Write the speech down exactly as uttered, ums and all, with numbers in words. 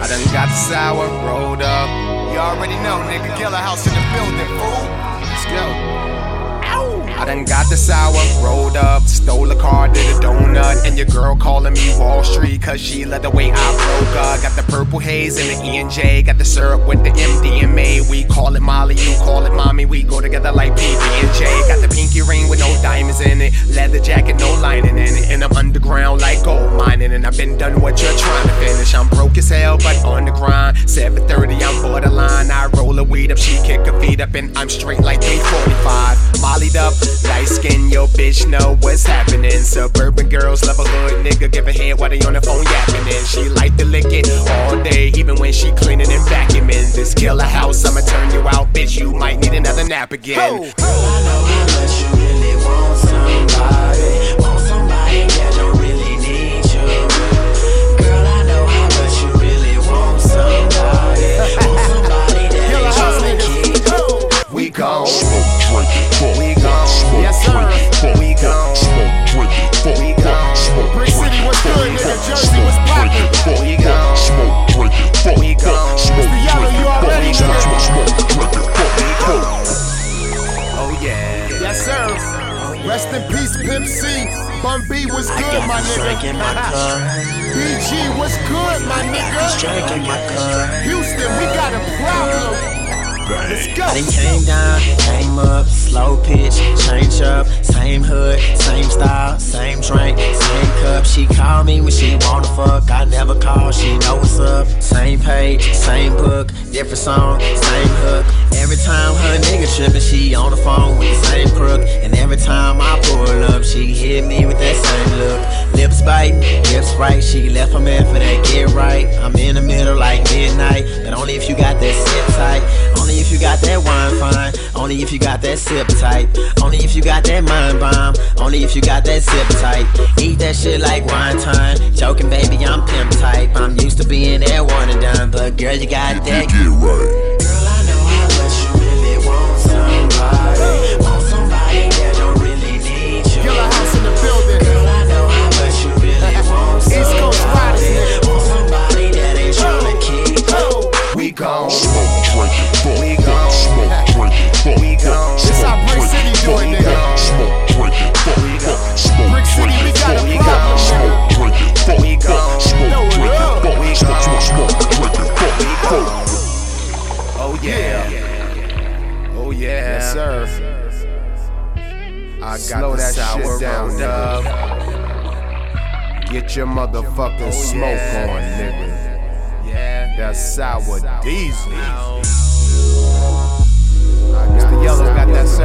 done got the sour rolled up. You already know, nigga. Killer House in the building, fool. Let's go. I done got the sour rolled up, stole a car, did a donut, and your girl calling me Wall Street cause she led the way I broke up. Got the purple haze and the E and J, got the syrup with the M D M A. We call it Molly, you call it mommy, we go together like P B and J. Got the pinky ring with no diamonds in it, leather jacket, no lining in it, and I'm underground like gold mining, and I've been done what you're trying to finish. I'm broke as hell, but on the grind. seven thirty, I'm borderline. I roll a weed up, she kick her feet up, and I'm straight like three forty-five. Mollied up, light skin, yo bitch know what's happening. Suburban girls love a hood nigga, give a head while they on the phone yapping. And she like to lick it all day, even when she cleaning and vacuuming. This Killer House, I'ma turn you out, bitch. You might need another nap again. Girl, I know how much you really want somebody, want somebody that don't really need you. Girl, I know how much you really want somebody, want somebody that ain't tryna keep you. We gon' smoke, drink it, fuck. We gon' smoke, yes sir. drink it, fuck. We gon' smoke, drink it, fuck. We gon' smoke, Brick drink City it, was fuck. good, nigga. Jersey was poppin'. We gon' smoke, drink it, fuck. We gon' smoke, Mister Yellow, you already drink it, know. smoke, drink it, fuck. Oh yeah. Yes, sir. Rest in peace, Pimp C. Bun B was I good, got my this drink nigga. in my cup. B G was good, my This nigga. drink in my cup. Houston, we got a problem. Let's go. I done came down, came up, slow pitch, change up, same hood, same style, same drink, same cup. She call me when she wanna fuck, I never call, she know what's up. Same page, same book, different song, same hook. Every time her nigga trippin', she on the phone with the same crook. And every time I pull up, she hit me with that same look. Lips biting, lips right, she left her man for that get right. I'm in the middle like midnight, but only if you got that sit tight. Only if you got that wine fine, only if you got that sip tight. Only if you got that mind bomb, only if you got that zip tight. Eat that shit like wine time, joking baby I'm pimp type. I'm used to being that one and done, but girl you got that Get right. Girl, I know how much you really want somebody, want somebody that don't really need you. Killer House in the building. Girl, I know how much you really want East Coast riders, somebody, nigga. want somebody that ain't tryna keep you. We gon' Smoke, drink it, fuck. We gon' smoke, drink it, fuck. We gon' This how Brick City do it, nigga. Smoke, drink it, fuck. We gon' Smoke, Brick City, drink we it, got a fuck. We problem, gon' Smoke, nigga. drink it, fuck. We gon' Smoke, Throw it drink it, up. fuck. We Smoke, gon' smoke, drink it, fuck. We Fuck. Oh yeah. Oh yeah. Yes, sir. I got Slow the that sour shit down, rolled nigga. up. Get your motherfucking Oh, smoke yeah. on, nigga. Yeah. That sour diesel. Mister Yellow got that